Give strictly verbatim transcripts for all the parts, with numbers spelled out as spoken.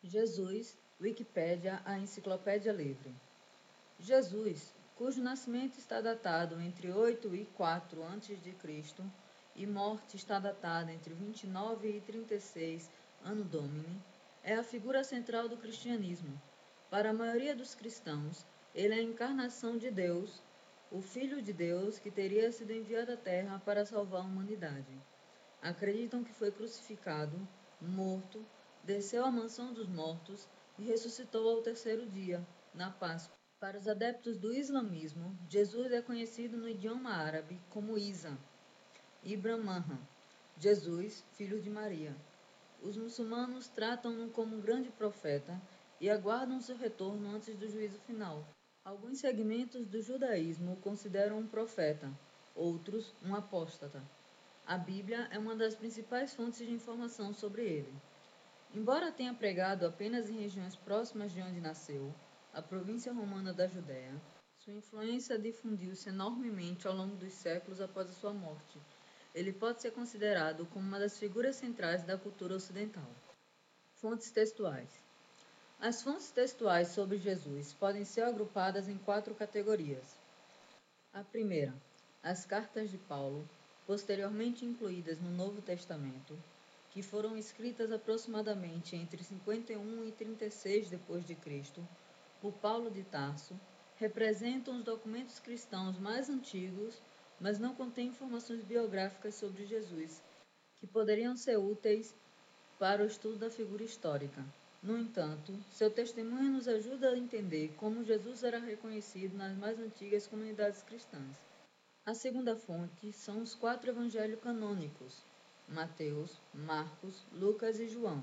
Jesus, Wikipédia, a enciclopédia livre. Jesus, cujo nascimento está datado entre oito e quatro antes de Cristo e morte está datada entre vinte e nove e trinta e seis Anno Domini, é a figura central do cristianismo. Para a maioria dos cristãos, ele é a encarnação de Deus, o Filho de Deus que teria sido enviado à Terra para salvar a humanidade. Acreditam que foi crucificado, morto, desceu à mansão dos mortos e ressuscitou ao terceiro dia, na Páscoa. Para os adeptos do islamismo, Jesus é conhecido no idioma árabe como Isa, Ibrahim, Jesus, filho de Maria. Os muçulmanos tratam-no como um grande profeta e aguardam seu retorno antes do juízo final. Alguns segmentos do judaísmo o consideram um profeta, outros um apóstata. A Bíblia é uma das principais fontes de informação sobre ele. Embora tenha pregado apenas em regiões próximas de onde nasceu, a província romana da Judéia, sua influência difundiu-se enormemente ao longo dos séculos após a sua morte. Ele pode ser considerado como uma das figuras centrais da cultura ocidental. Fontes textuais. As fontes textuais sobre Jesus podem ser agrupadas em quatro categorias. A primeira, as cartas de Paulo, posteriormente incluídas no Novo Testamento, que foram escritas aproximadamente entre cinquenta e um e trinta e seis depois de Cristo, por Paulo de Tarso, representam os documentos cristãos mais antigos, mas não contêm informações biográficas sobre Jesus, que poderiam ser úteis para o estudo da figura histórica. No entanto, seu testemunho nos ajuda a entender como Jesus era reconhecido nas mais antigas comunidades cristãs. A segunda fonte são os quatro evangelhos canônicos, Mateus, Marcos, Lucas e João.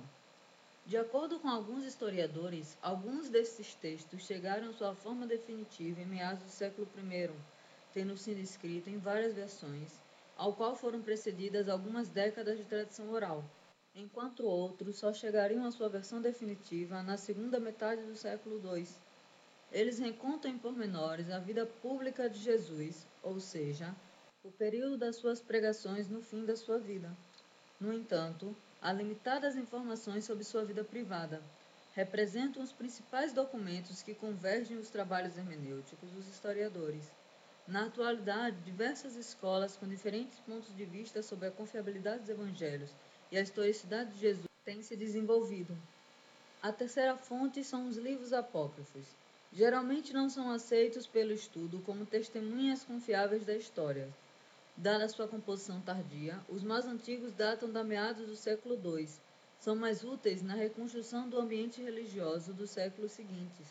De acordo com alguns historiadores, alguns desses textos chegaram à sua forma definitiva em meados do século primeiro, tendo sido escrito em várias versões, ao qual foram precedidas algumas décadas de tradição oral, enquanto outros só chegariam à sua versão definitiva na segunda metade do século dois. Eles recontam em pormenores a vida pública de Jesus, ou seja, o período das suas pregações no fim da sua vida. No entanto, há limitadas informações sobre sua vida privada. Representam os principais documentos que convergem os trabalhos hermenêuticos dos historiadores. Na atualidade, diversas escolas com diferentes pontos de vista sobre a confiabilidade dos evangelhos e a historicidade de Jesus têm se desenvolvido. A terceira fonte são os livros apócrifos. Geralmente não são aceitos pelo estudo como testemunhas confiáveis da história. Dada sua composição tardia, os mais antigos datam da meados do século dois. São mais úteis na reconstrução do ambiente religioso dos séculos seguintes.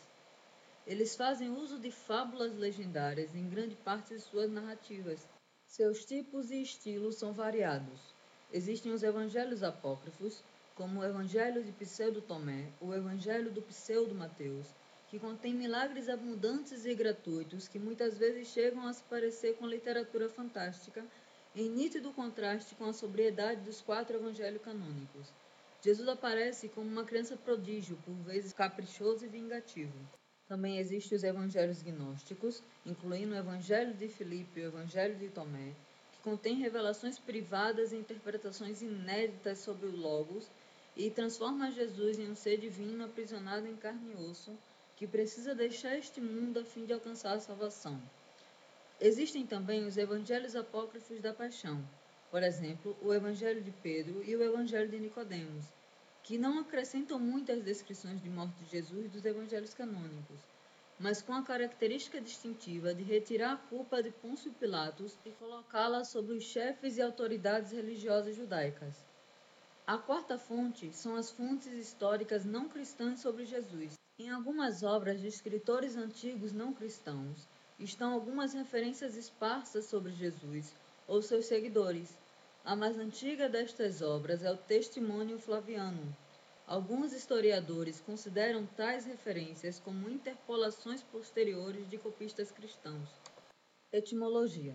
Eles fazem uso de fábulas legendárias em grande parte de suas narrativas. Seus tipos e estilos são variados. Existem os evangelhos apócrifos, como o Evangelho de Pseudo Tomé, o Evangelho do Pseudo Mateus, que contém milagres abundantes e gratuitos que muitas vezes chegam a se parecer com literatura fantástica, em nítido contraste com a sobriedade dos quatro evangelhos canônicos. Jesus aparece como uma criança prodígio, por vezes caprichoso e vingativo. Também existem os evangelhos gnósticos, incluindo o Evangelho de Filipe e o Evangelho de Tomé, que contém revelações privadas e interpretações inéditas sobre o Logos e transforma Jesus em um ser divino aprisionado em carne e osso, que precisa deixar este mundo a fim de alcançar a salvação. Existem também os evangelhos apócrifos da paixão, por exemplo, o Evangelho de Pedro e o Evangelho de Nicodemos, que não acrescentam muito às descrições de morte de Jesus dos evangelhos canônicos, mas com a característica distintiva de retirar a culpa de Pôncio Pilatos e colocá-la sobre os chefes e autoridades religiosas judaicas. A quarta fonte são as fontes históricas não cristãs sobre Jesus. Em algumas obras de escritores antigos não cristãos, estão algumas referências esparsas sobre Jesus ou seus seguidores. A mais antiga destas obras é o Testemunho Flaviano. Alguns historiadores consideram tais referências como interpolações posteriores de copistas cristãos. Etimologia.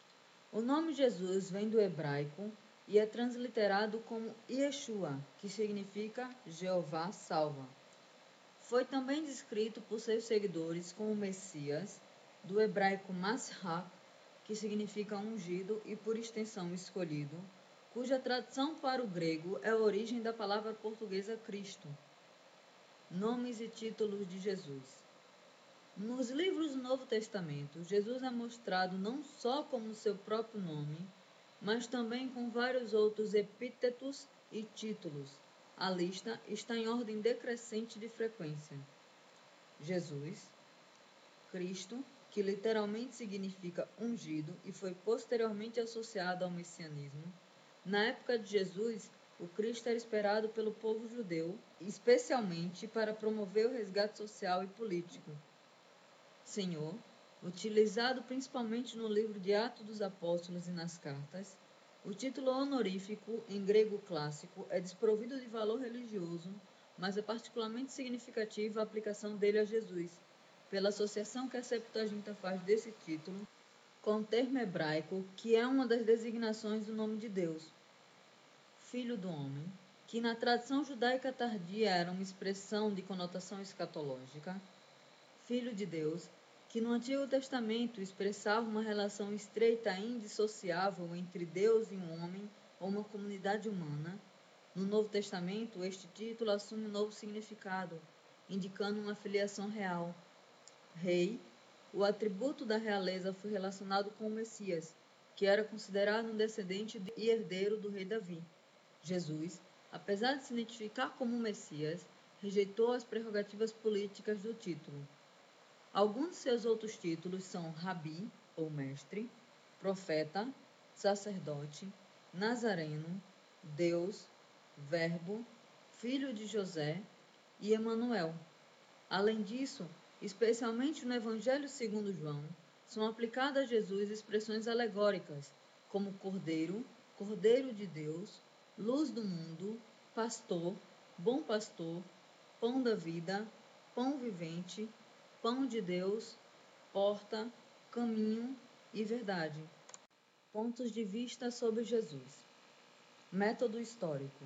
O nome Jesus vem do hebraico e é transliterado como Yeshua, que significa Jeová salva. Foi também descrito por seus seguidores como Messias, do hebraico Mashiach, que significa ungido e por extensão escolhido, cuja tradução para o grego é a origem da palavra portuguesa Cristo. Nomes e títulos de Jesus. Nos livros do Novo Testamento, Jesus é mostrado não só como seu próprio nome, mas também com vários outros epítetos e títulos. A lista está em ordem decrescente de frequência. Jesus, Cristo, que literalmente significa ungido e foi posteriormente associado ao messianismo. Na época de Jesus, o Cristo era esperado pelo povo judeu, especialmente para promover o resgate social e político. Senhor, utilizado principalmente no livro de Atos dos Apóstolos e nas cartas, o título honorífico, em grego clássico, é desprovido de valor religioso, mas é particularmente significativa a aplicação dele a Jesus, pela associação que a Septuaginta faz desse título com o termo hebraico, que é uma das designações do nome de Deus, Filho do Homem, que na tradição judaica tardia era uma expressão de conotação escatológica, Filho de Deus, que no Antigo Testamento expressava uma relação estreita e indissociável entre Deus e um homem ou uma comunidade humana. No Novo Testamento, este título assume um novo significado, indicando uma filiação real. Rei, o atributo da realeza foi relacionado com o Messias, que era considerado um descendente e herdeiro do rei Davi. Jesus, apesar de se identificar como Messias, rejeitou as prerrogativas políticas do título. Alguns de seus outros títulos são Rabi, ou mestre, profeta, sacerdote, nazareno, Deus, Verbo, filho de José e Emanuel. Além disso, especialmente no Evangelho segundo João, são aplicadas a Jesus expressões alegóricas, como Cordeiro, Cordeiro de Deus, Luz do mundo, Pastor, Bom Pastor, Pão da vida, Pão vivente, Pão de Deus, Porta, Caminho e Verdade. Pontos de vista sobre Jesus. Método histórico.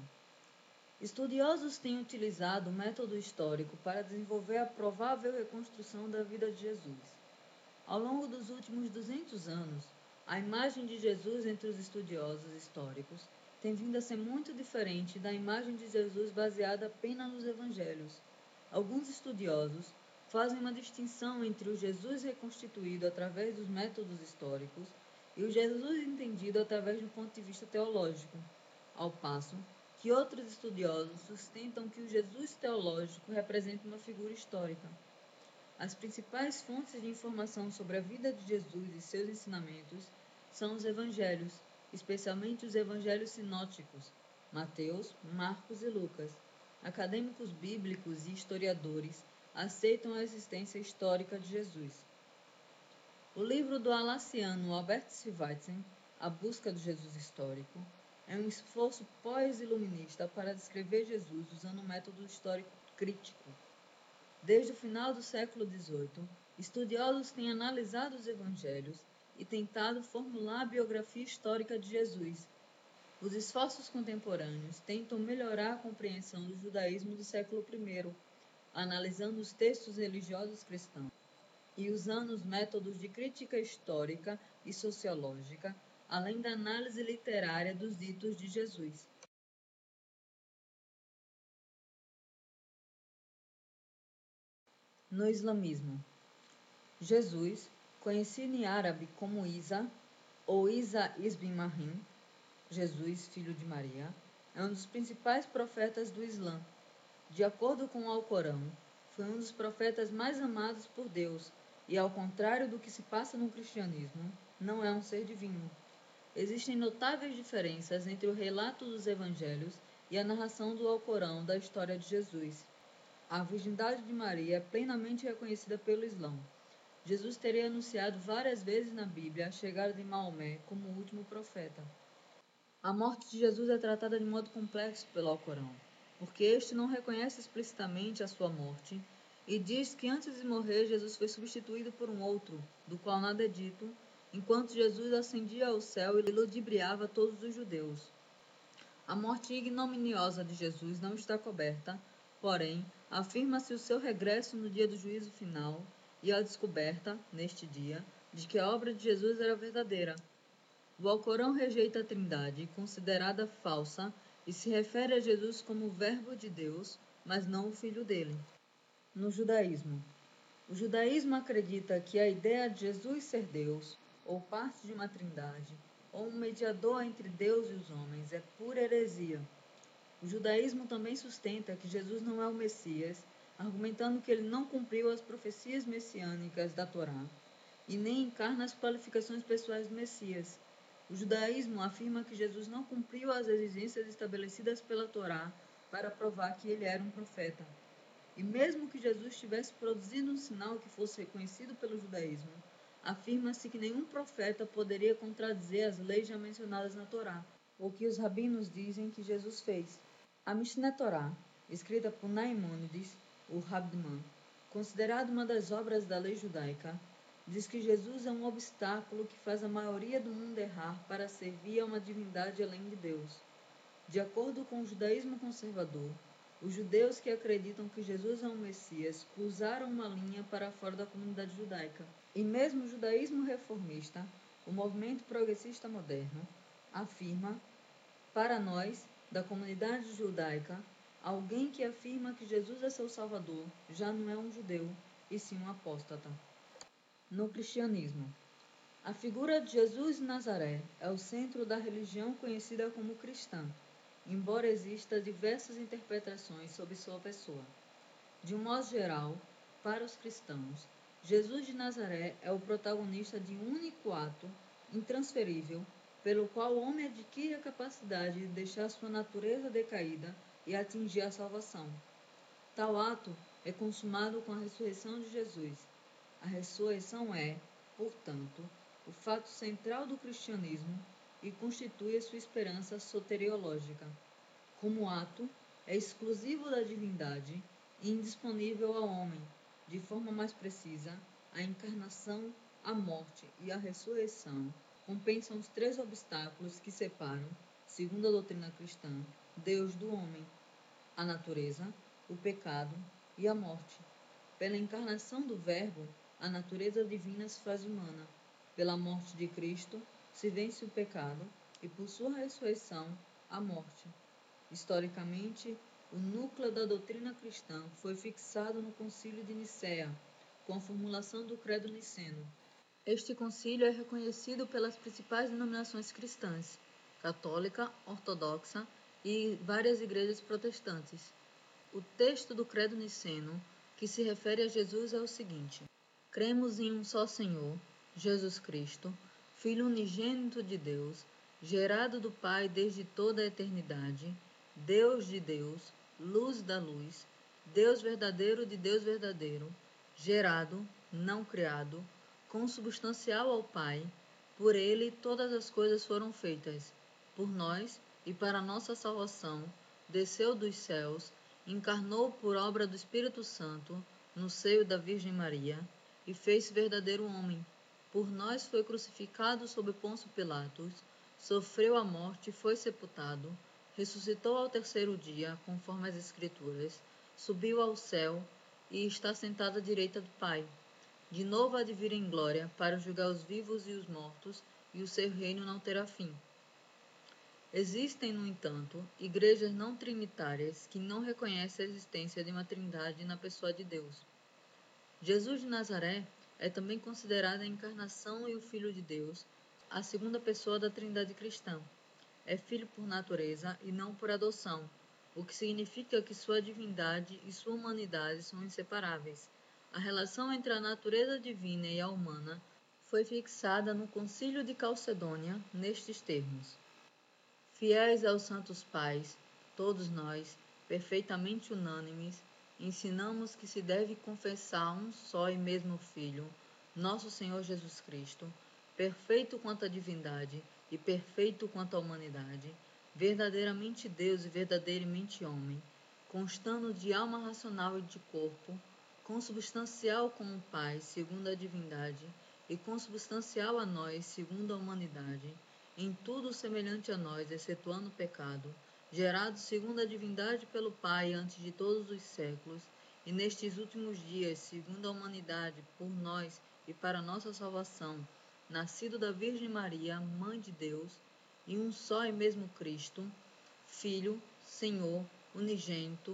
Estudiosos têm utilizado o método histórico para desenvolver a provável reconstrução da vida de Jesus. Ao longo dos últimos duzentos anos, a imagem de Jesus entre os estudiosos históricos tem vindo a ser muito diferente da imagem de Jesus baseada apenas nos evangelhos. Alguns estudiosos fazem uma distinção entre o Jesus reconstituído através dos métodos históricos e o Jesus entendido através de um ponto de vista teológico, ao passo que outros estudiosos sustentam que o Jesus teológico representa uma figura histórica. As principais fontes de informação sobre a vida de Jesus e seus ensinamentos são os evangelhos, especialmente os evangelhos sinóticos, Mateus, Marcos e Lucas. Acadêmicos bíblicos e historiadores aceitam a existência histórica de Jesus. O livro do alaciano Albert Schweitzer, A Busca do Jesus Histórico, é um esforço pós-iluminista para descrever Jesus usando um método histórico crítico. Desde o final do século dezoito, estudiosos têm analisado os evangelhos e tentado formular a biografia histórica de Jesus. Os esforços contemporâneos tentam melhorar a compreensão do judaísmo do século primeiro, analisando os textos religiosos cristãos e usando os métodos de crítica histórica e sociológica, além da análise literária dos ditos de Jesus. No islamismo, Jesus, conhecido em árabe como Isa ou Isa ibn Maryam, Jesus, filho de Maria, é um dos principais profetas do Islã. De acordo com o Alcorão, foi um dos profetas mais amados por Deus e, ao contrário do que se passa no cristianismo, não é um ser divino. Existem notáveis diferenças entre o relato dos evangelhos e a narração do Alcorão da história de Jesus. A virgindade de Maria é plenamente reconhecida pelo Islã. Jesus teria anunciado várias vezes na Bíblia a chegada de Maomé como o último profeta. A morte de Jesus é tratada de modo complexo pelo Alcorão, porque este não reconhece explicitamente a sua morte e diz que antes de morrer Jesus foi substituído por um outro, do qual nada é dito, enquanto Jesus ascendia ao céu e ludibriava todos os judeus. A morte ignominiosa de Jesus não está coberta, porém, afirma-se o seu regresso no dia do juízo final e a descoberta, neste dia, de que a obra de Jesus era verdadeira. O Alcorão rejeita a Trindade, considerada falsa, e se refere a Jesus como o Verbo de Deus, mas não o filho dele. No judaísmo, o judaísmo acredita que a ideia de Jesus ser Deus, ou parte de uma trindade, ou um mediador entre Deus e os homens, é pura heresia. O judaísmo também sustenta que Jesus não é o Messias, argumentando que ele não cumpriu as profecias messiânicas da Torá e nem encarna as qualificações pessoais do Messias. O judaísmo afirma que Jesus não cumpriu as exigências estabelecidas pela Torá para provar que ele era um profeta. E mesmo que Jesus tivesse produzido um sinal que fosse reconhecido pelo judaísmo, afirma-se que nenhum profeta poderia contradizer as leis já mencionadas na Torá, o que os rabinos dizem que Jesus fez. A Mishneh Torá, escrita por Naimônides, o Rabdman, considerada uma das obras da lei judaica, diz que Jesus é um obstáculo que faz a maioria do mundo errar para servir a uma divindade além de Deus. De acordo com o judaísmo conservador, os judeus que acreditam que Jesus é um Messias cruzaram uma linha para fora da comunidade judaica. E mesmo o judaísmo reformista, o movimento progressista moderno, afirma, para nós, da comunidade judaica, alguém que afirma que Jesus é seu Salvador já não é um judeu, e sim um apóstata. No cristianismo, a figura de Jesus de Nazaré é o centro da religião conhecida como cristã, embora existam diversas interpretações sobre sua pessoa. De um modo geral, para os cristãos, Jesus de Nazaré é o protagonista de um único ato intransferível, pelo qual o homem adquire a capacidade de deixar sua natureza decaída e atingir a salvação. Tal ato é consumado com a ressurreição de Jesus. A ressurreição é, portanto, o fato central do cristianismo e constitui a sua esperança soteriológica. Como ato, é exclusivo da divindade e indisponível ao homem. De forma mais precisa, a encarnação, a morte e a ressurreição compensam os três obstáculos que separam, segundo a doutrina cristã, Deus do homem: a natureza, o pecado e a morte. Pela encarnação do Verbo, a natureza divina se faz humana. Pela morte de Cristo, se vence o pecado e, por sua ressurreição, a morte. Historicamente, o núcleo da doutrina cristã foi fixado no Concílio de Nicéia, com a formulação do Credo Niceno. Este concílio é reconhecido pelas principais denominações cristãs, católica, ortodoxa e várias igrejas protestantes. O texto do Credo Niceno, que se refere a Jesus, é o seguinte: cremos em um só Senhor, Jesus Cristo, Filho unigênito de Deus, gerado do Pai desde toda a eternidade, Deus de Deus, luz da luz, Deus verdadeiro de Deus verdadeiro, gerado, não criado, consubstancial ao Pai, por ele todas as coisas foram feitas, por nós e para nossa salvação, desceu dos céus, encarnou por obra do Espírito Santo, no seio da Virgem Maria, e fez-se verdadeiro homem. Por nós foi crucificado sob Pôncio Pilatos, sofreu a morte, foi sepultado, ressuscitou ao terceiro dia, conforme as Escrituras, subiu ao céu e está sentado à direita do Pai. De novo há de vir em glória para julgar os vivos e os mortos, e o seu reino não terá fim. Existem, no entanto, igrejas não trinitárias que não reconhecem a existência de uma trindade na pessoa de Deus. Jesus de Nazaré é também considerado a encarnação e o Filho de Deus, a segunda pessoa da trindade cristã. É filho por natureza e não por adoção, o que significa que sua divindade e sua humanidade são inseparáveis. A relação entre a natureza divina e a humana foi fixada no Concílio de Calcedônia nestes termos: fiéis aos santos pais, todos nós, perfeitamente unânimes, ensinamos que se deve confessar um só e mesmo Filho, nosso Senhor Jesus Cristo, perfeito quanto à divindade e perfeito quanto à humanidade, verdadeiramente Deus e verdadeiramente homem, constando de alma racional e de corpo, consubstancial com o Pai, segundo a divindade, e consubstancial a nós, segundo a humanidade, em tudo semelhante a nós, excetuando o pecado, gerado segundo a divindade pelo Pai antes de todos os séculos, e nestes últimos dias, segundo a humanidade, por nós e para nossa salvação, nascido da Virgem Maria, Mãe de Deus, e um só e mesmo Cristo, Filho, Senhor, unigênito,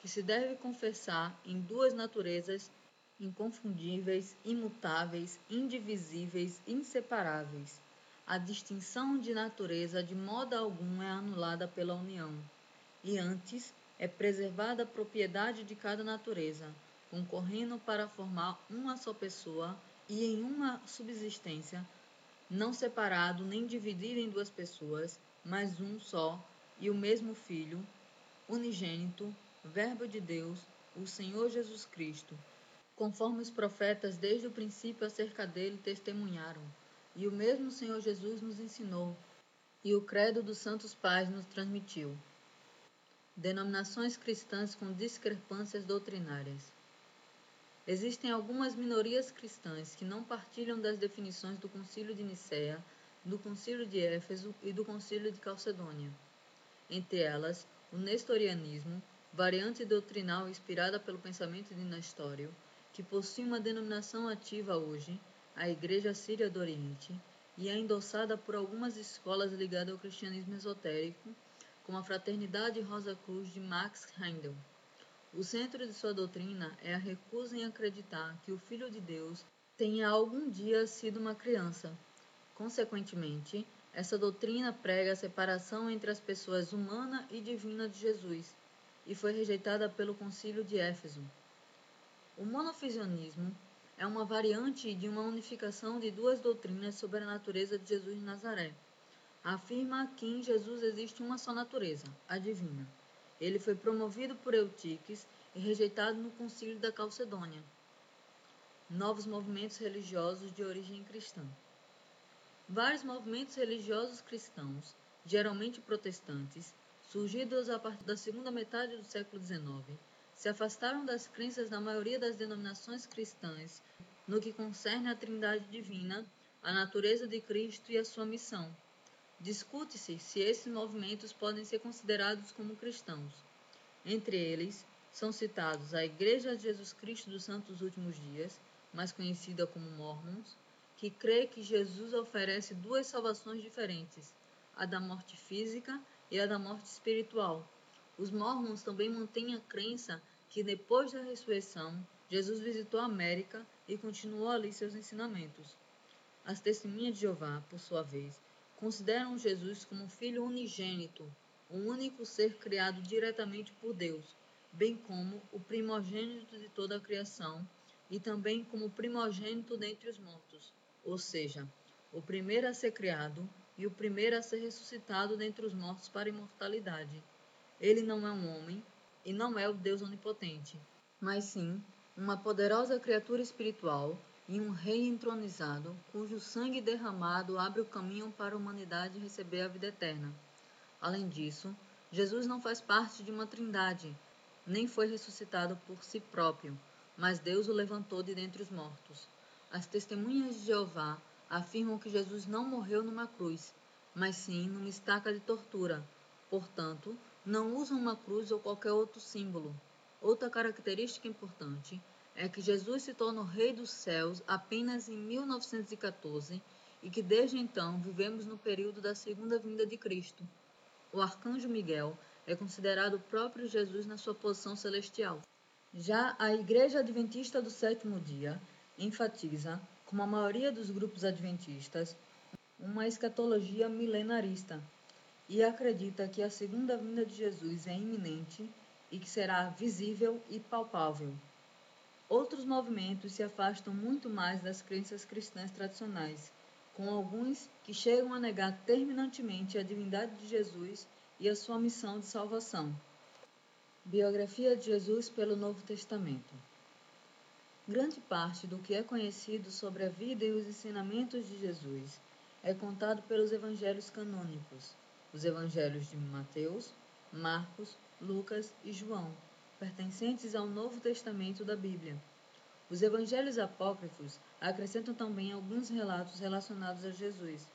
que se deve confessar em duas naturezas inconfundíveis, imutáveis, indivisíveis, inseparáveis. A distinção de natureza de modo algum é anulada pela união, e antes é preservada a propriedade de cada natureza, concorrendo para formar uma só pessoa e em uma subsistência, não separado nem dividido em duas pessoas, mas um só e o mesmo Filho, unigênito, Verbo de Deus, o Senhor Jesus Cristo, conforme os profetas desde o princípio acerca dele testemunharam, e o mesmo Senhor Jesus nos ensinou, e o credo dos santos pais nos transmitiu. Denominações cristãs com discrepâncias doutrinárias. Existem algumas minorias cristãs que não partilham das definições do Concílio de Nicéia, do Concílio de Éfeso e do Concílio de Calcedônia. Entre elas, o nestorianismo, variante doutrinal inspirada pelo pensamento de Nestório, que possui uma denominação ativa hoje, a Igreja Síria do Oriente, e é endossada por algumas escolas ligadas ao cristianismo esotérico, como a Fraternidade Rosa Cruz de Max Heindel. O centro de sua doutrina é a recusa em acreditar que o Filho de Deus tenha algum dia sido uma criança. Consequentemente, essa doutrina prega a separação entre as pessoas humana e divina de Jesus, e foi rejeitada pelo Concílio de Éfeso. O monofisionismo é uma variante de uma unificação de duas doutrinas sobre a natureza de Jesus de Nazaré. Afirma que em Jesus existe uma só natureza, a divina. Ele foi promovido por Eutiques e rejeitado no Concílio da Calcedônia. Novos movimentos religiosos de origem cristã. Vários movimentos religiosos cristãos, geralmente protestantes, surgidos a partir da segunda metade do século dezenove, se afastaram das crenças da maioria das denominações cristãs no que concerne à Trindade Divina, a natureza de Cristo e a sua missão. Discute-se se esses movimentos podem ser considerados como cristãos. Entre eles, são citados a Igreja de Jesus Cristo dos Santos Últimos Dias, mais conhecida como Mormons, que crê que Jesus oferece duas salvações diferentes, a da morte física e a da morte espiritual. Os Mormons também mantêm a crença que depois da ressurreição, Jesus visitou a América e continuou ali seus ensinamentos. As Testemunhas de Jeová, por sua vez, consideram Jesus como filho unigênito, o único ser criado diretamente por Deus, bem como o primogênito de toda a criação, e também como primogênito dentre os mortos, ou seja, o primeiro a ser criado e o primeiro a ser ressuscitado dentre os mortos para a imortalidade. Ele não é um homem e não é o Deus onipotente, mas sim uma poderosa criatura espiritual e um rei entronizado, cujo sangue derramado abre o caminho para a humanidade receber a vida eterna. Além disso, Jesus não faz parte de uma trindade, nem foi ressuscitado por si próprio, mas Deus o levantou de dentre os mortos. As Testemunhas de Jeová afirmam que Jesus não morreu numa cruz, mas sim numa estaca de tortura. Portanto, não usam uma cruz ou qualquer outro símbolo. Outra característica importante é que Jesus se torna o Rei dos Céus apenas em mil novecentos e quatorze e que desde então vivemos no período da segunda vinda de Cristo. O arcanjo Miguel é considerado o próprio Jesus na sua posição celestial. Já a Igreja Adventista do Sétimo Dia enfatiza, como a maioria dos grupos adventistas, uma escatologia milenarista e acredita que a segunda vinda de Jesus é iminente e que será visível e palpável. Outros movimentos se afastam muito mais das crenças cristãs tradicionais, com alguns que chegam a negar terminantemente a divindade de Jesus e a sua missão de salvação. Biografia de Jesus pelo Novo Testamento. Grande parte do que é conhecido sobre a vida e os ensinamentos de Jesus é contado pelos evangelhos canônicos, os evangelhos de Mateus, Marcos, Lucas e João, pertencentes ao Novo Testamento da Bíblia. Os evangelhos apócrifos acrescentam também alguns relatos relacionados a Jesus.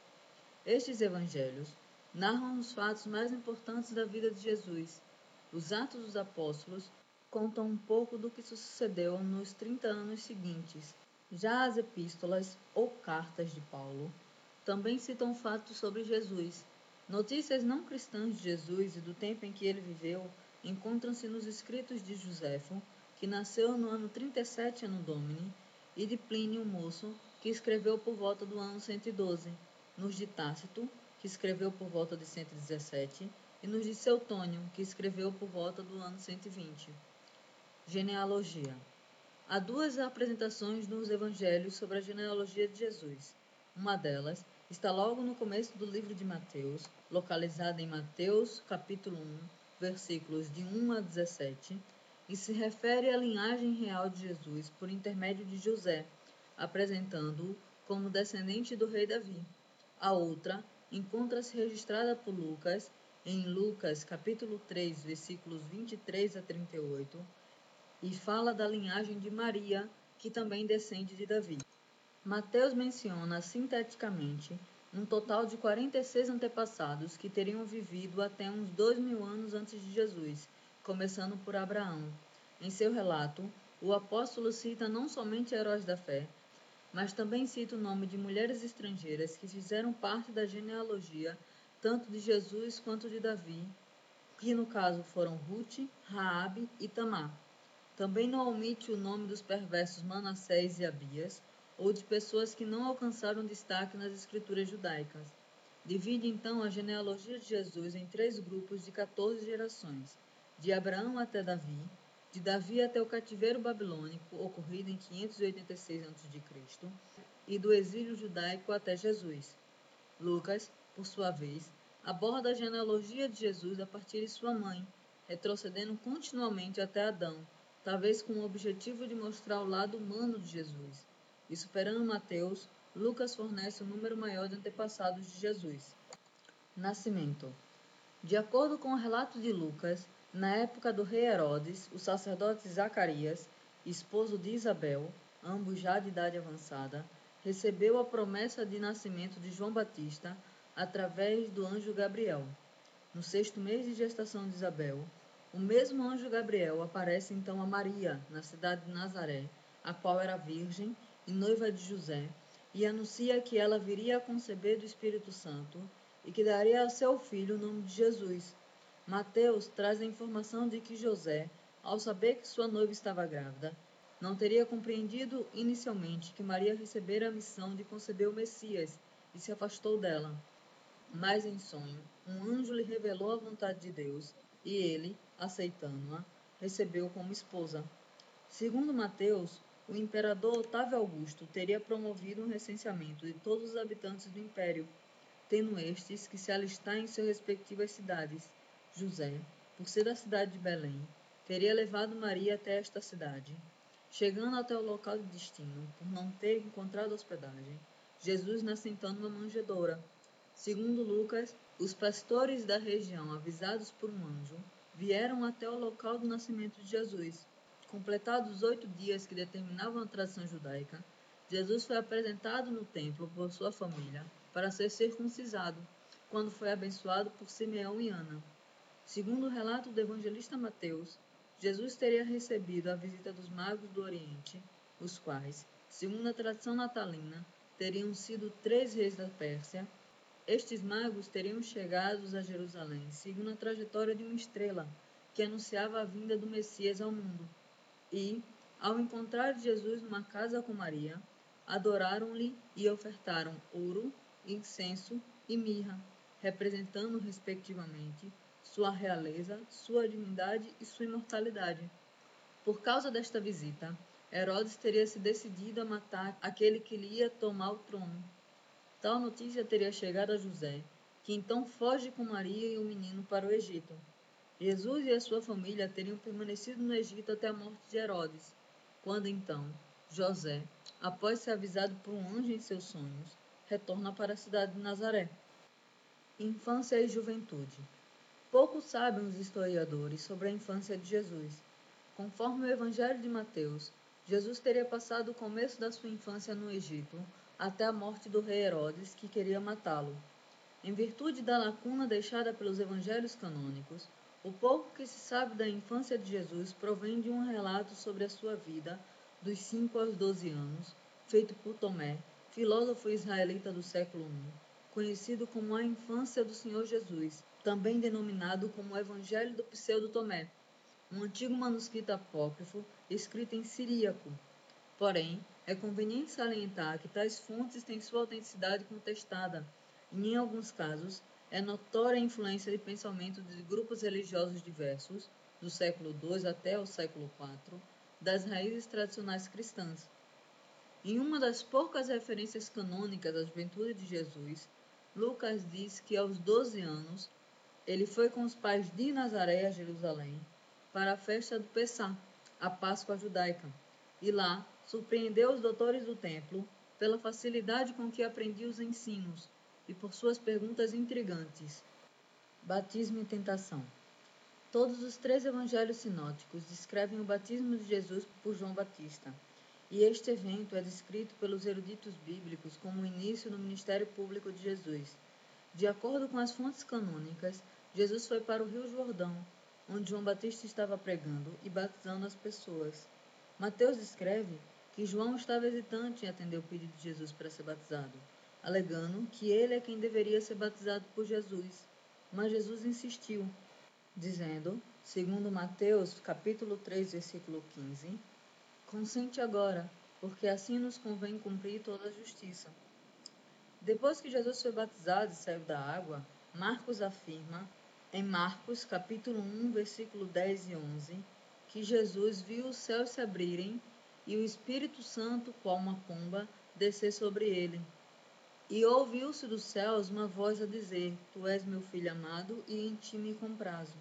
Estes evangelhos narram os fatos mais importantes da vida de Jesus. Os Atos dos Apóstolos contam um pouco do que sucedeu nos trinta anos seguintes. Já as epístolas ou cartas de Paulo também citam fatos sobre Jesus. Notícias não cristãs de Jesus e do tempo em que ele viveu encontram-se nos escritos de Joséfo, que nasceu no ano trinta e sete Anno Domini, e de Plínio Moço, que escreveu por volta do ano cento e doze, nos de Tácito, que escreveu por volta de cento e dezessete, e nos de Seutônio, que escreveu por volta do ano cento e vinte. Genealogia. Há duas apresentações nos evangelhos sobre a genealogia de Jesus. Uma delas está logo no começo do livro de Mateus, localizada em Mateus, capítulo um, versículos de um a dezessete, e se refere à linhagem real de Jesus por intermédio de José, apresentando-o como descendente do rei Davi. A outra encontra-se registrada por Lucas, em Lucas, capítulo três, versículos vinte e três a trinta e oito, e fala da linhagem de Maria, que também descende de Davi. Mateus menciona sinteticamente um total de quarenta e seis antepassados que teriam vivido até uns dois mil anos antes de Jesus, começando por Abraão. Em seu relato, o apóstolo cita não somente heróis da fé, mas também cita o nome de mulheres estrangeiras que fizeram parte da genealogia tanto de Jesus quanto de Davi, que no caso foram Ruth, Raabe e Tamar. Também não omite o nome dos perversos Manassés e Abias, ou de pessoas que não alcançaram destaque nas escrituras judaicas. Divide então a genealogia de Jesus em três grupos de quatorze gerações, de Abraão até Davi, de Davi até o cativeiro babilônico, ocorrido em quinhentos e oitenta e seis antes de Cristo, e do exílio judaico até Jesus. Lucas, por sua vez, aborda a genealogia de Jesus a partir de sua mãe, retrocedendo continuamente até Adão, talvez com o objetivo de mostrar o lado humano de Jesus. E superando Mateus, Lucas fornece um número maior de antepassados de Jesus. Nascimento. De acordo com o relato de Lucas, na época do rei Herodes, o sacerdote Zacarias, esposo de Isabel, ambos já de idade avançada, recebeu a promessa de nascimento de João Batista através do anjo Gabriel. No sexto mês de gestação de Isabel, o mesmo anjo Gabriel aparece então a Maria, na cidade de Nazaré, a qual era virgem e noiva de José, e anuncia que ela viria a conceber do Espírito Santo e que daria a seu filho o nome de Jesus. Mateus traz a informação de que José, ao saber que sua noiva estava grávida, não teria compreendido inicialmente que Maria recebera a missão de conceber o Messias e se afastou dela. Mas em sonho, um anjo lhe revelou a vontade de Deus e ele, aceitando-a, recebeu como esposa. Segundo Mateus, o imperador Otávio Augusto teria promovido um recenseamento de todos os habitantes do império, tendo estes que se alistar em suas respectivas cidades. José, por ser da cidade de Belém, teria levado Maria até esta cidade. Chegando até o local de destino, por não ter encontrado hospedagem, Jesus nasce então numa manjedoura. Segundo Lucas, os pastores da região, avisados por um anjo, vieram até o local do nascimento de Jesus. Completados os oito dias que determinavam a tradição judaica, Jesus foi apresentado no templo por sua família para ser circuncisado, quando foi abençoado por Simeão e Ana. Segundo o relato do evangelista Mateus, Jesus teria recebido a visita dos magos do Oriente, os quais, segundo a tradição natalina, teriam sido três reis da Pérsia. Estes magos teriam chegado a Jerusalém seguindo a trajetória de uma estrela, que anunciava a vinda do Messias ao mundo. E, ao encontrar Jesus numa casa com Maria, adoraram-lhe e ofertaram ouro, incenso e mirra, representando, respectivamente, sua realeza, sua divindade e sua imortalidade. Por causa desta visita, Herodes teria se decidido a matar aquele que lhe ia tomar o trono. Tal notícia teria chegado a José, que então foge com Maria e o menino para o Egito. Jesus e a sua família teriam permanecido no Egito até a morte de Herodes, quando então José, após ser avisado por um anjo em seus sonhos, retorna para a cidade de Nazaré. Infância e juventude. Pouco sabem os historiadores sobre a infância de Jesus. Conforme o Evangelho de Mateus, Jesus teria passado o começo da sua infância no Egito, até a morte do rei Herodes, que queria matá-lo. Em virtude da lacuna deixada pelos evangelhos canônicos, o pouco que se sabe da infância de Jesus provém de um relato sobre a sua vida, dos cinco aos doze anos, feito por Tomé, filósofo israelita do século I, conhecido como a infância do Senhor Jesus, também denominado como o Evangelho do Pseudo Tomé, um antigo manuscrito apócrifo escrito em siríaco. Porém, é conveniente salientar que tais fontes têm sua autenticidade contestada, e em alguns casos é notória a influência de pensamento de grupos religiosos diversos, do século dois até o século quatro, das raízes tradicionais cristãs. Em uma das poucas referências canônicas à juventude de Jesus, Lucas diz que aos doze anos ele foi com os pais de Nazaré a Jerusalém para a festa do Pessá, a Páscoa judaica, e lá surpreendeu os doutores do templo pela facilidade com que aprendia os ensinos e por suas perguntas intrigantes. Batismo e tentação. Todos os três evangelhos sinóticos descrevem o batismo de Jesus por João Batista, e este evento é descrito pelos eruditos bíblicos como o início do ministério público de Jesus. De acordo com as fontes canônicas, Jesus foi para o Rio Jordão, onde João Batista estava pregando e batizando as pessoas. Mateus escreve que João estava hesitante em atender o pedido de Jesus para ser batizado, alegando que ele é quem deveria ser batizado por Jesus. Mas Jesus insistiu, dizendo, segundo Mateus, capítulo três, versículo quinze, consente agora, porque assim nos convém cumprir toda a justiça. Depois que Jesus foi batizado e saiu da água, Marcos afirma, em Marcos, capítulo um, versículo dez e onze, que Jesus viu os céus se abrirem e o Espírito Santo, qual uma pomba, descer sobre ele. E ouviu-se dos céus uma voz a dizer, Tu és meu filho amado, e em ti me comprazo.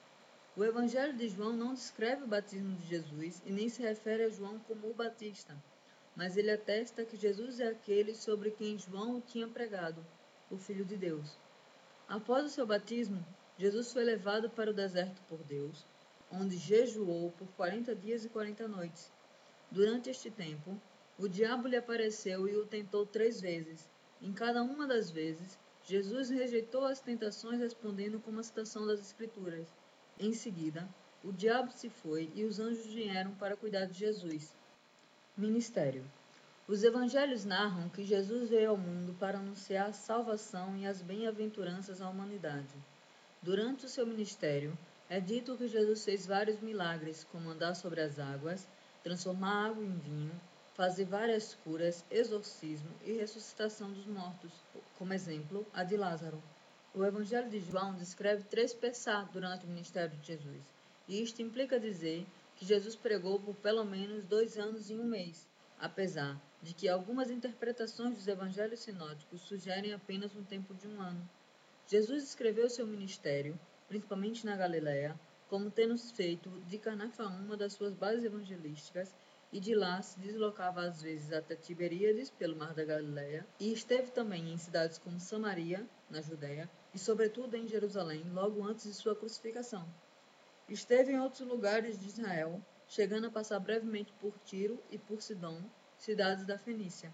O Evangelho de João não descreve o batismo de Jesus e nem se refere a João como o Batista, mas ele atesta que Jesus é aquele sobre quem João o tinha pregado, o Filho de Deus. Após o seu batismo, Jesus foi levado para o deserto por Deus, onde jejuou por quarenta dias e quarenta noites. Durante este tempo, o diabo lhe apareceu e o tentou três vezes. Em cada uma das vezes, Jesus rejeitou as tentações respondendo com uma citação das Escrituras. Em seguida, o diabo se foi e os anjos vieram para cuidar de Jesus. Ministério. Os evangelhos narram que Jesus veio ao mundo para anunciar a salvação e as bem-aventuranças à humanidade. Durante o seu ministério, é dito que Jesus fez vários milagres, como andar sobre as águas, transformar água em vinho, fazer várias curas, exorcismo e ressuscitação dos mortos, como exemplo, a de Lázaro. O Evangelho de João descreve três Pessá durante o ministério de Jesus, e isto implica dizer que Jesus pregou por pelo menos dois anos e um mês, apesar de que algumas interpretações dos evangelhos sinóticos sugerem apenas um tempo de um ano. Jesus escreveu seu ministério, principalmente na Galiléia, como tendo feito de Cafarnaum uma das suas bases evangelísticas, e de lá se deslocava às vezes até Tiberíades, pelo mar da Galiléia, e esteve também em cidades como Samaria, na Judéia, e sobretudo em Jerusalém, logo antes de sua crucificação. Esteve em outros lugares de Israel, chegando a passar brevemente por Tiro e por Sidom, cidades da Fenícia.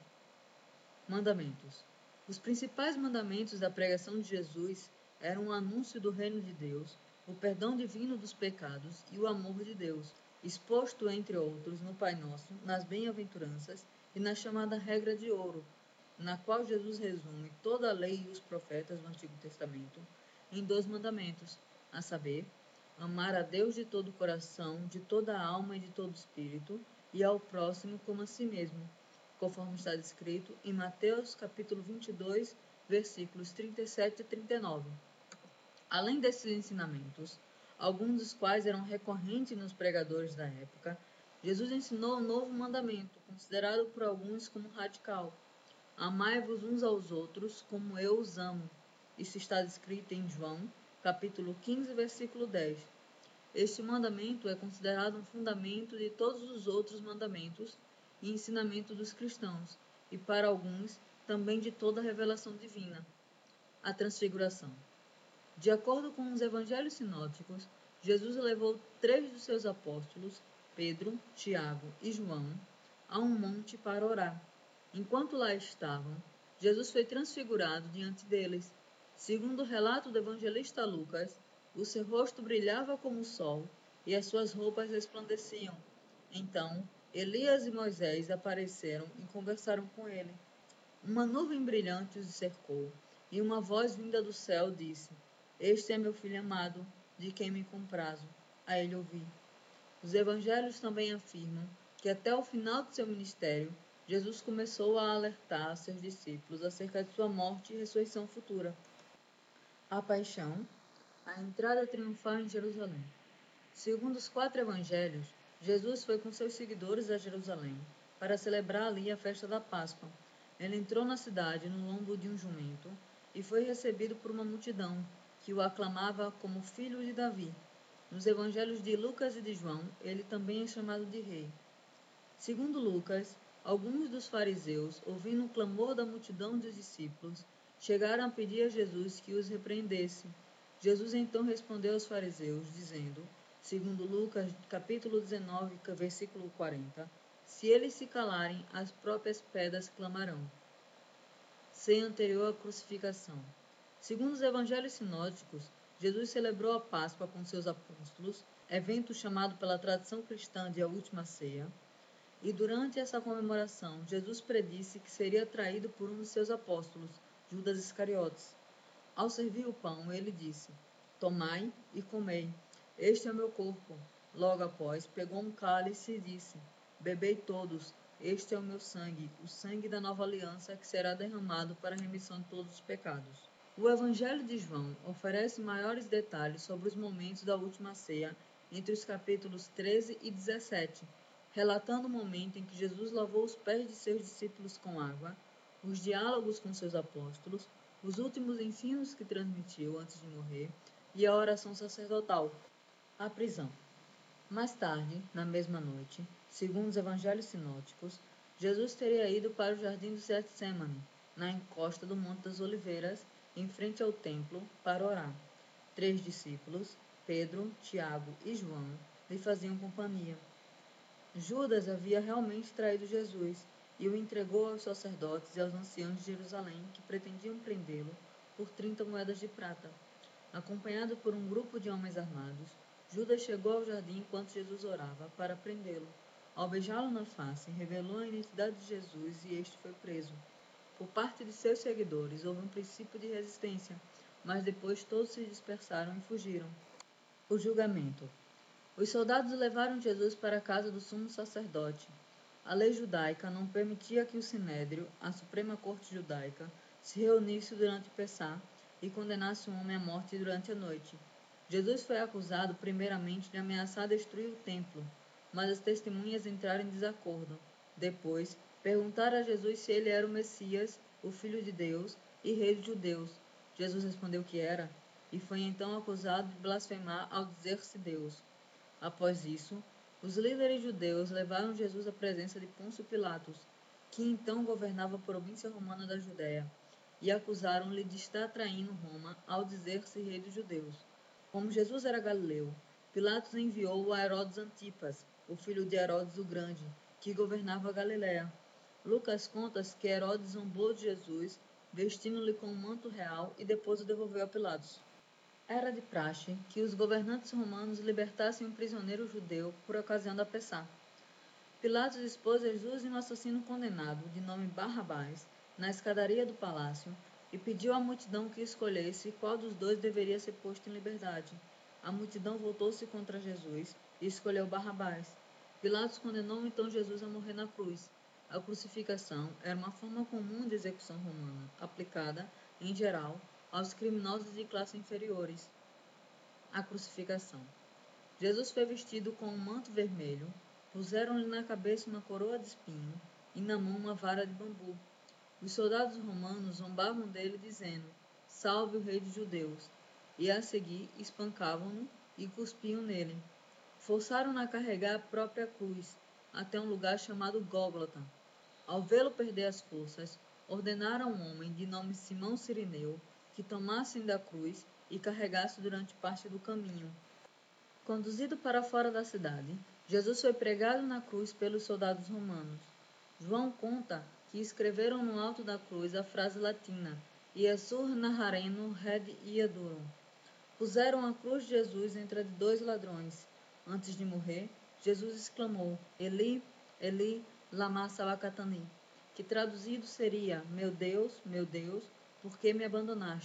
Mandamentos. Os principais mandamentos da pregação de Jesus eram o anúncio do reino de Deus, o perdão divino dos pecados e o amor de Deus, exposto, entre outros, no Pai Nosso, nas bem-aventuranças e na chamada regra de ouro, na qual Jesus resume toda a lei e os profetas do Antigo Testamento em dois mandamentos, a saber, amar a Deus de todo o coração, de toda a alma e de todo o espírito, e ao próximo como a si mesmo, conforme está descrito em Mateus capítulo vinte e dois, versículos trinta e sete e trinta e nove. Além desses ensinamentos, alguns dos quais eram recorrentes nos pregadores da época, Jesus ensinou um novo mandamento, considerado por alguns como radical. Amai-vos uns aos outros como eu os amo. Isso está descrito em João, capítulo quinze, versículo dez. Este mandamento é considerado um fundamento de todos os outros mandamentos e ensinamento dos cristãos, e para alguns, também de toda a revelação divina. A transfiguração. De acordo com os evangelhos sinóticos, Jesus levou três dos seus apóstolos, Pedro, Tiago e João, a um monte para orar. Enquanto lá estavam, Jesus foi transfigurado diante deles. Segundo o relato do evangelista Lucas, o seu rosto brilhava como o sol e as suas roupas resplandeciam. Então, Elias e Moisés apareceram e conversaram com ele. Uma nuvem brilhante os cercou, e uma voz vinda do céu disse: Este é meu filho amado, de quem me comprazo, a ele ouvi. Os evangelhos também afirmam que até o final de seu ministério, Jesus começou a alertar seus discípulos acerca de sua morte e ressurreição futura. A paixão, a entrada triunfal em Jerusalém. Segundo os quatro evangelhos, Jesus foi com seus seguidores a Jerusalém para celebrar ali a festa da Páscoa. Ele entrou na cidade no lombo de um jumento e foi recebido por uma multidão que o aclamava como filho de Davi. Nos evangelhos de Lucas e de João, ele também é chamado de rei. Segundo Lucas, alguns dos fariseus, ouvindo o clamor da multidão dos discípulos, chegaram a pedir a Jesus que os repreendesse. Jesus então respondeu aos fariseus, dizendo, segundo Lucas, capítulo dezenove, versículo quarenta, se eles se calarem, as próprias pedras clamarão. Ceia anterior à crucificação. Segundo os evangelhos sinóticos, Jesus celebrou a Páscoa com seus apóstolos, evento chamado pela tradição cristã de a Última Ceia, e durante essa comemoração, Jesus predisse que seria traído por um de seus apóstolos, Judas Iscariotes. Ao servir o pão, ele disse, tomai e comei, este é o meu corpo. Logo após, pegou um cálice e disse, bebei todos, este é o meu sangue, o sangue da nova aliança que será derramado para a remissão de todos os pecados. O Evangelho de João oferece maiores detalhes sobre os momentos da última ceia entre os capítulos treze e dezessete, relatando o momento em que Jesus lavou os pés de seus discípulos com água, os diálogos com seus apóstolos, os últimos ensinos que transmitiu antes de morrer e a oração sacerdotal. A prisão. Mais tarde, na mesma noite, segundo os evangelhos sinóticos, Jesus teria ido para o jardim do Getsêmani, na encosta do Monte das Oliveiras, em frente ao templo, para orar. Três discípulos, Pedro, Tiago e João, lhe faziam companhia. Judas havia realmente traído Jesus e o entregou aos sacerdotes e aos anciãos de Jerusalém, que pretendiam prendê-lo por trinta moedas de prata. Acompanhado por um grupo de homens armados, Judas chegou ao jardim enquanto Jesus orava para prendê-lo. Ao beijá-lo na face, revelou a identidade de Jesus e este foi preso. Por parte de seus seguidores, houve um princípio de resistência, mas depois todos se dispersaram e fugiram. O julgamento. Os soldados levaram Jesus para a casa do sumo sacerdote. A lei judaica não permitia que o Sinédrio, a Suprema Corte Judaica, se reunisse durante o Pessá e condenasse um homem à morte durante a noite. Jesus foi acusado primeiramente de ameaçar destruir o templo, mas as testemunhas entraram em desacordo. Depois, perguntaram a Jesus se ele era o Messias, o Filho de Deus e Rei dos Judeus. Jesus respondeu que era, e foi então acusado de blasfemar ao dizer-se Deus. Após isso, os líderes judeus levaram Jesus à presença de Pôncio Pilatos, que então governava a província romana da Judéia, e acusaram-lhe de estar traindo Roma ao dizer-se rei dos judeus. Como Jesus era galileu, Pilatos enviou-o a Herodes Antipas, o filho de Herodes o Grande, que governava a Galiléia. Lucas conta que Herodes zombou de Jesus, vestindo-lhe com um manto real e depois o devolveu a Pilatos. Era de praxe que os governantes romanos libertassem um prisioneiro judeu por ocasião da Pessá. Pilatos expôs Jesus e um assassino condenado, de nome Barrabás, na escadaria do palácio e pediu à multidão que escolhesse qual dos dois deveria ser posto em liberdade. A multidão voltou-se contra Jesus e escolheu Barrabás. Pilatos condenou então Jesus a morrer na cruz. A crucificação era uma forma comum de execução romana, aplicada, em geral, aos criminosos de classe inferiores. A crucificação. Jesus foi vestido com um manto vermelho, puseram-lhe na cabeça uma coroa de espinho e na mão uma vara de bambu. Os soldados romanos zombavam dele dizendo, salve o rei dos judeus, e a seguir espancavam-no e cuspiam nele. Forçaram-no a carregar a própria cruz, até um lugar chamado Gólgota. Ao vê-lo perder as forças, ordenaram a um homem de nome Simão Cirineu que tomassem da cruz e carregasse durante parte do caminho. Conduzido para fora da cidade, Jesus foi pregado na cruz pelos soldados romanos. João conta que escreveram no alto da cruz a frase latina Iesur Nahareno Red Iedurum. Puseram a cruz de Jesus entre dois ladrões. Antes de morrer, Jesus exclamou Eli, Eli, lama sabachthani, que traduzido seria Meu Deus, meu Deus, por que me abandonaste?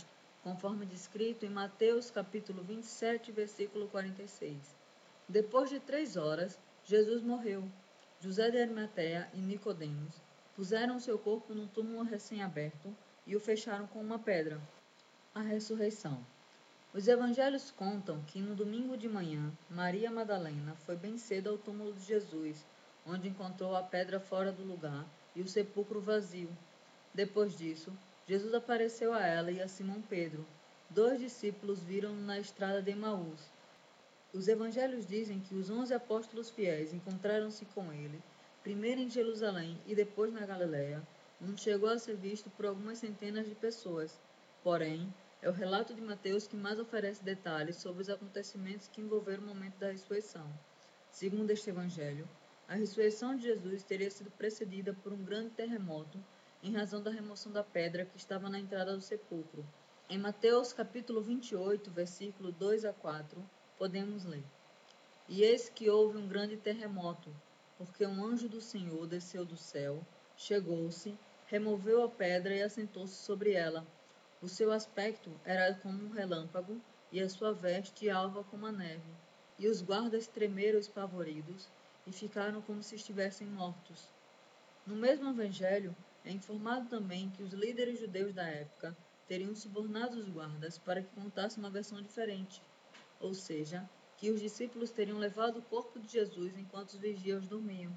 conforme descrito em Mateus capítulo vinte e sete, versículo quarenta e seis. Depois de três horas, Jesus morreu. José de Arimateia e Nicodemos puseram seu corpo num túmulo recém-aberto e o fecharam com uma pedra. A ressurreição. Os evangelhos contam que no domingo de manhã, Maria Madalena foi bem cedo ao túmulo de Jesus, onde encontrou a pedra fora do lugar e o sepulcro vazio. Depois disso, Jesus apareceu a ela e a Simão Pedro. Dois discípulos viram-no na estrada de Emaús. Os evangelhos dizem que os onze apóstolos fiéis encontraram-se com ele, primeiro em Jerusalém e depois na Galiléia, onde chegou a ser visto por algumas centenas de pessoas. Porém, é o relato de Mateus que mais oferece detalhes sobre os acontecimentos que envolveram o momento da ressurreição. Segundo este evangelho, a ressurreição de Jesus teria sido precedida por um grande terremoto em razão da remoção da pedra que estava na entrada do sepulcro. Em Mateus capítulo vinte e oito, versículo dois a quatro, podemos ler: E eis que houve um grande terremoto, porque um anjo do Senhor desceu do céu, chegou-se, removeu a pedra e assentou-se sobre ela. O seu aspecto era como um relâmpago, e a sua veste alva como a neve. E os guardas tremeram espavoridos, e ficaram como se estivessem mortos. No mesmo evangelho, é informado também que os líderes judeus da época teriam subornado os guardas para que contassem uma versão diferente, ou seja, que os discípulos teriam levado o corpo de Jesus enquanto os vigias dormiam.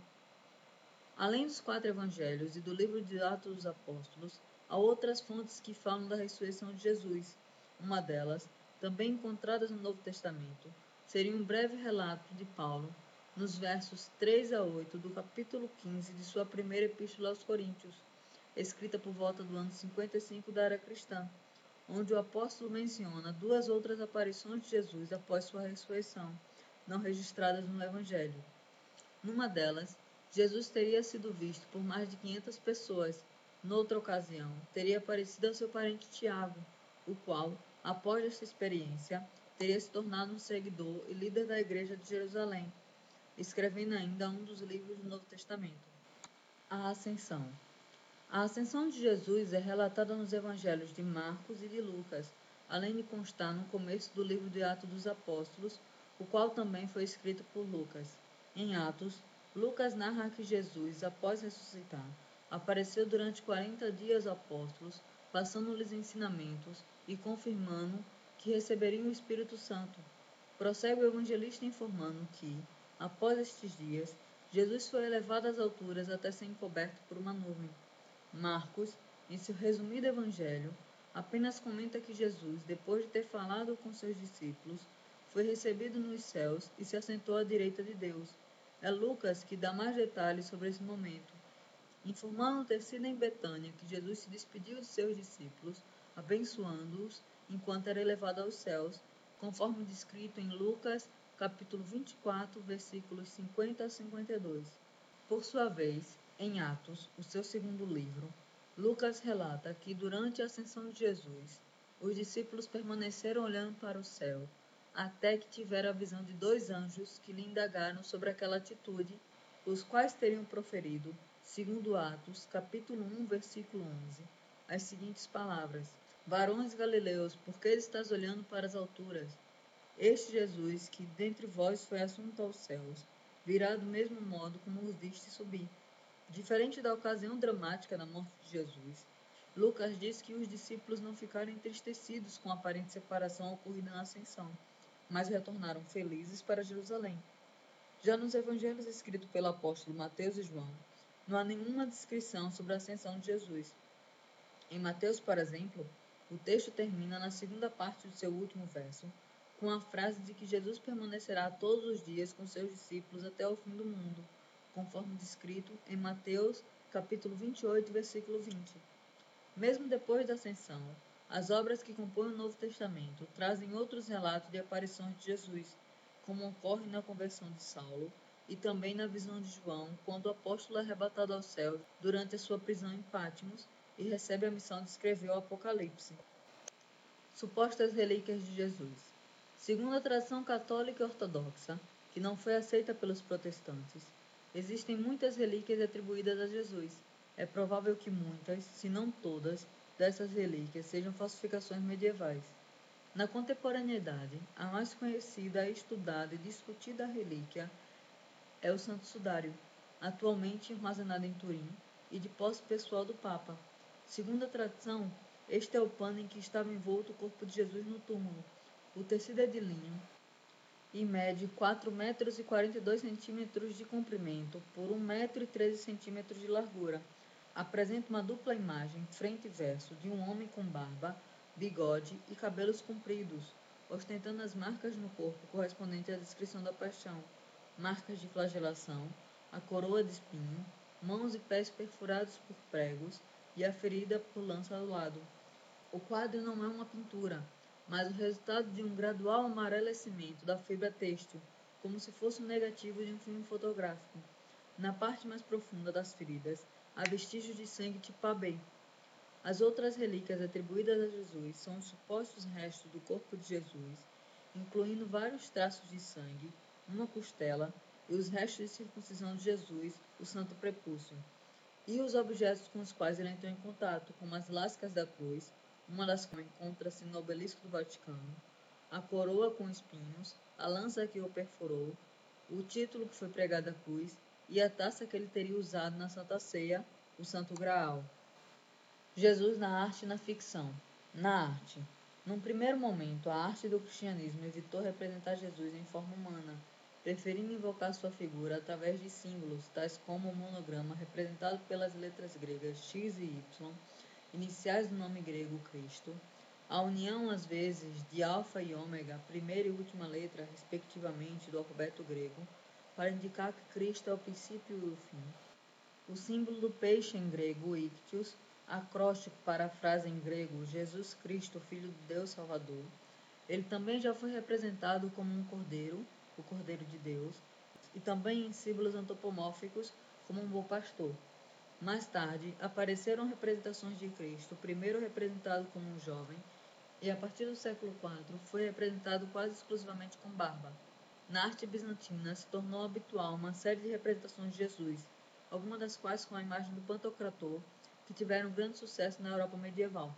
Além dos quatro evangelhos e do livro de Atos dos Apóstolos, há outras fontes que falam da ressurreição de Jesus. Uma delas, também encontradas no Novo Testamento, seria um breve relato de Paulo, nos versos três a oito do capítulo quinze de sua primeira epístola aos Coríntios, escrita por volta do ano cinquenta e cinco da era cristã, onde o apóstolo menciona duas outras aparições de Jesus após sua ressurreição, não registradas no Evangelho. Numa delas, Jesus teria sido visto por mais de quinhentas pessoas. Noutra ocasião, teria aparecido ao seu parente Tiago, o qual, após esta experiência, teria se tornado um seguidor e líder da igreja de Jerusalém, escrevendo ainda um dos livros do Novo Testamento. A Ascensão. A ascensão de Jesus é relatada nos evangelhos de Marcos e de Lucas, além de constar no começo do livro de Atos dos Apóstolos, o qual também foi escrito por Lucas. Em Atos, Lucas narra que Jesus, após ressuscitar, apareceu durante quarenta dias aos apóstolos, passando-lhes ensinamentos e confirmando que receberiam o Espírito Santo. Prossegue o evangelista informando que, após estes dias, Jesus foi elevado às alturas até ser encoberto por uma nuvem. Marcos, em seu resumido evangelho, apenas comenta que Jesus, depois de ter falado com seus discípulos, foi recebido nos céus e se assentou à direita de Deus. É Lucas que dá mais detalhes sobre esse momento, informando ter sido em Betânia que Jesus se despediu de seus discípulos, abençoando-os enquanto era elevado aos céus, conforme descrito em Lucas, capítulo vinte e quatro, versículos cinquenta a cinquenta e dois. Por sua vez, em Atos, o seu segundo livro, Lucas relata que durante a ascensão de Jesus, os discípulos permaneceram olhando para o céu, até que tiveram a visão de dois anjos que lhe indagaram sobre aquela atitude, os quais teriam proferido, segundo Atos, capítulo um, versículo onze, as seguintes palavras: Varões galileus, por que estás olhando para as alturas? Este Jesus, que dentre vós foi assunto aos céus, virá do mesmo modo como os viste subir. Diferente da ocasião dramática da morte de Jesus, Lucas diz que os discípulos não ficaram entristecidos com a aparente separação ocorrida na ascensão, mas retornaram felizes para Jerusalém. Já nos evangelhos escritos pelo apóstolo Mateus e João, não há nenhuma descrição sobre a ascensão de Jesus. Em Mateus, por exemplo, o texto termina na segunda parte do seu último verso, com a frase de que Jesus permanecerá todos os dias com seus discípulos até o fim do mundo, conforme descrito em Mateus, capítulo vinte e oito, versículo vinte. Mesmo depois da ascensão, as obras que compõem o Novo Testamento trazem outros relatos de aparições de Jesus, como ocorre na conversão de Saulo e também na visão de João, quando o apóstolo é arrebatado ao céu durante a sua prisão em Patmos e recebe a missão de escrever o Apocalipse. Supostas relíquias de Jesus. Segundo a tradição católica e ortodoxa, que não foi aceita pelos protestantes, existem muitas relíquias atribuídas a Jesus. É provável que muitas, se não todas, dessas relíquias sejam falsificações medievais. Na contemporaneidade, a mais conhecida, estudada e discutida relíquia é o Santo Sudário, atualmente armazenado em Turim e de posse pessoal do Papa. Segundo a tradição, este é o pano em que estava envolto o corpo de Jesus no túmulo. O tecido é de linho e mede quatro metros e quarenta e dois centímetros de comprimento por um metro e treze centímetros de largura. Apresenta uma dupla imagem, frente e verso, de um homem com barba, bigode e cabelos compridos, ostentando as marcas no corpo correspondentes à descrição da paixão, marcas de flagelação, a coroa de espinho, mãos e pés perfurados por pregos e a ferida por lança ao lado. O quadro não é uma pintura, mas o resultado de um gradual amarelecimento da fibra têxtil, como se fosse um negativo de um filme fotográfico. Na parte mais profunda das feridas, há vestígios de sangue tipo A B. As outras relíquias atribuídas a Jesus são os supostos restos do corpo de Jesus, incluindo vários traços de sangue, uma costela e os restos de circuncisão de Jesus, o santo prepúcio, e os objetos com os quais ele entrou em contato, como as lascas da cruz, uma das quais encontra-se no obelisco do Vaticano, a coroa com espinhos, a lança que o perfurou, o título que foi pregado à cruz e a taça que ele teria usado na Santa Ceia, o Santo Graal. Jesus na arte e na ficção. Na arte. Num primeiro momento, a arte do cristianismo evitou representar Jesus em forma humana, preferindo invocar sua figura através de símbolos, tais como o monograma representado pelas letras gregas X e Y, iniciais do nome grego Cristo, a união, às vezes, de alfa e ômega, primeira e última letra, respectivamente, do alfabeto grego, para indicar que Cristo é o princípio e o fim. O símbolo do peixe em grego, ictios, acróstico para a frase em grego, Jesus Cristo, Filho de Deus Salvador. Ele também já foi representado como um cordeiro, o Cordeiro de Deus, e também em símbolos antropomórficos, como um bom pastor. Mais tarde, apareceram representações de Cristo, primeiro representado como um jovem, e a partir do século quatro foi representado quase exclusivamente com barba. Na arte bizantina se tornou habitual uma série de representações de Jesus, algumas das quais com a imagem do Pantocrator, que tiveram grande sucesso na Europa medieval.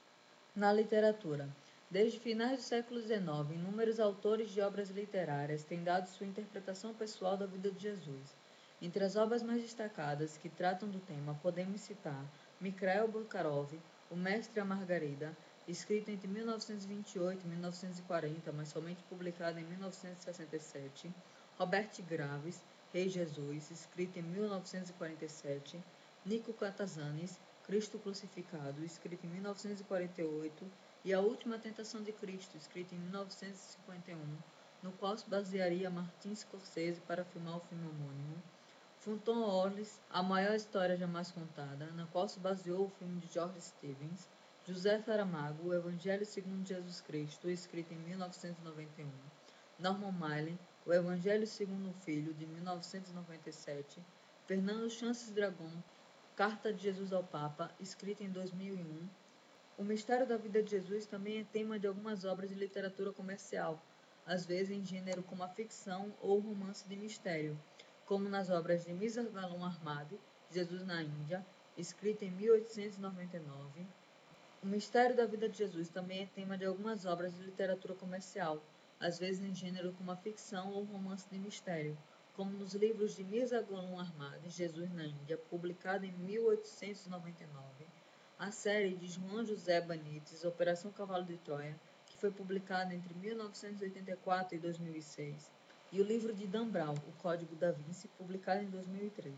Na literatura. Desde finais do século dezenove, inúmeros autores de obras literárias têm dado sua interpretação pessoal da vida de Jesus. Entre as obras mais destacadas que tratam do tema, podemos citar Mikhail Bulgakov, O Mestre e a Margarida, escrito entre mil novecentos e vinte e oito e mil novecentos e quarenta, mas somente publicado em mil novecentos e sessenta e sete, Robert Graves, Rei Jesus, escrito em mil novecentos e quarenta e sete, Nico Catazanes, Cristo Crucificado, escrito em mil novecentos e quarenta e oito, e A Última Tentação de Cristo, escrito em mil novecentos e cinquenta e um, no qual se basearia Martin Scorsese para filmar o filme homônimo. Fulton Orles, A Maior História Jamais Contada, na qual se baseou o filme de George Stevens. José Saramago, O Evangelho segundo Jesus Cristo, escrito em mil novecentos e noventa e um. Norman Mailer, O Evangelho segundo o Filho, de mil novecentos e noventa e sete. Fernando Chances Dragon, Carta de Jesus ao Papa, escrita em dois mil e um. O mistério da vida de Jesus também é tema de algumas obras de literatura comercial, às vezes em gênero como a ficção ou romance de mistério, como nas obras de Mirza Ghulam Ahmad, Jesus na Índia, escrita em mil oitocentos e noventa e nove. O mistério da vida de Jesus também é tema de algumas obras de literatura comercial, às vezes em gênero como a ficção ou romance de mistério, como nos livros de Mirza Ghulam Ahmad, Jesus na Índia, publicado em mil oitocentos e noventa e nove, a série de João José Banites, Operação Cavalo de Troia, que foi publicada entre mil novecentos e oitenta e quatro e dois mil e seis, e o livro de Dan Brown, O Código da Vinci, publicado em dois mil e três.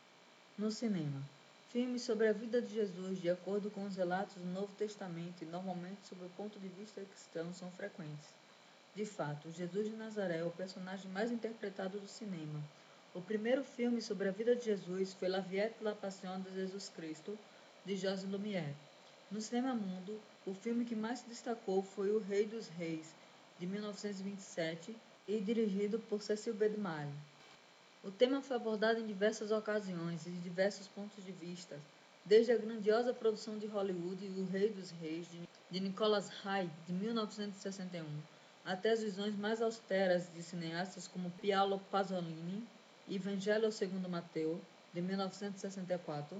No cinema. Filmes sobre a vida de Jesus, de acordo com os relatos do Novo Testamento e normalmente sob o ponto de vista cristão, são frequentes. De fato, Jesus de Nazaré é o personagem mais interpretado do cinema. O primeiro filme sobre a vida de Jesus foi La Vie et la Passion de Jesus Cristo, de José Lumière. No cinema mundo, o filme que mais se destacou foi O Rei dos Reis, de mil novecentos e vinte e sete, e dirigido por Cecil B. DeMille. O tema foi abordado em diversas ocasiões e de diversos pontos de vista, desde a grandiosa produção de Hollywood O Rei dos Reis, de Nicholas Ray, de mil novecentos e sessenta e um, até as visões mais austeras de cineastas como Paolo Pasolini e Evangelho segundo Mateu, de mil novecentos e sessenta e quatro,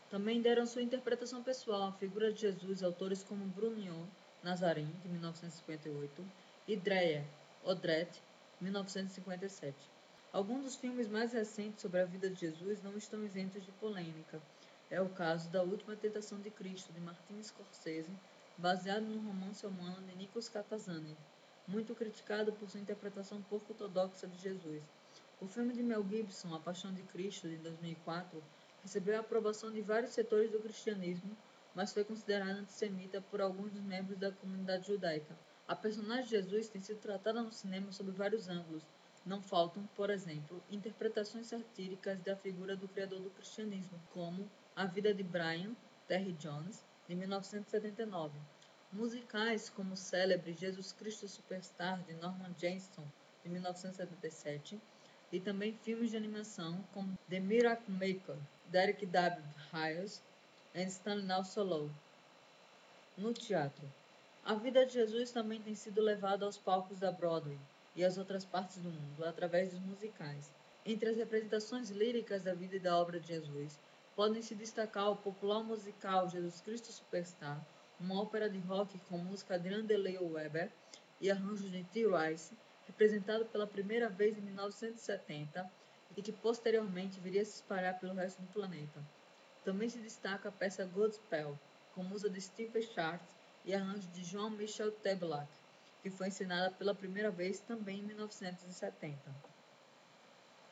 Também deram sua interpretação pessoal à figura de Jesus autores como Brunion Nazarin, de mil novecentos e cinquenta e oito, e Dreyer Odret, mil novecentos e cinquenta e sete. Alguns dos filmes mais recentes sobre a vida de Jesus não estão isentos de polêmica. É o caso da Última Tentação de Cristo, de Martin Scorsese, baseado no romance humano de Nikos Kazantzakis, muito criticado por sua interpretação pouco ortodoxa de Jesus. O filme de Mel Gibson, A Paixão de Cristo, de dois mil e quatro, recebeu a aprovação de vários setores do cristianismo, mas foi considerado antissemita por alguns dos membros da comunidade judaica. A personagem de Jesus tem sido tratada no cinema sob vários ângulos. Não faltam, por exemplo, interpretações satíricas da figura do criador do cristianismo, como A Vida de Brian Terry Jones, de mil novecentos e setenta e nove. Musicais como o célebre Jesus Cristo Superstar, de Norman Jewison, de mil novecentos e setenta e sete, e também filmes de animação como The Miracle Maker, Derek W. Riles e Stanislaw Solow. No teatro, a vida de Jesus também tem sido levada aos palcos da Broadway e às outras partes do mundo através dos musicais. Entre as representações líricas da vida e da obra de Jesus, podem se destacar o popular musical Jesus Cristo Superstar, uma ópera de rock com música de Andrew Weber e arranjos de T. Rice, representado pela primeira vez em mil novecentos e setenta e que posteriormente viria a se espalhar pelo resto do planeta. Também se destaca a peça Godspell, com música de Stephen Schwartz e arranjo de Jean-Michel Teblac, que foi encenada pela primeira vez também em mil novecentos e setenta.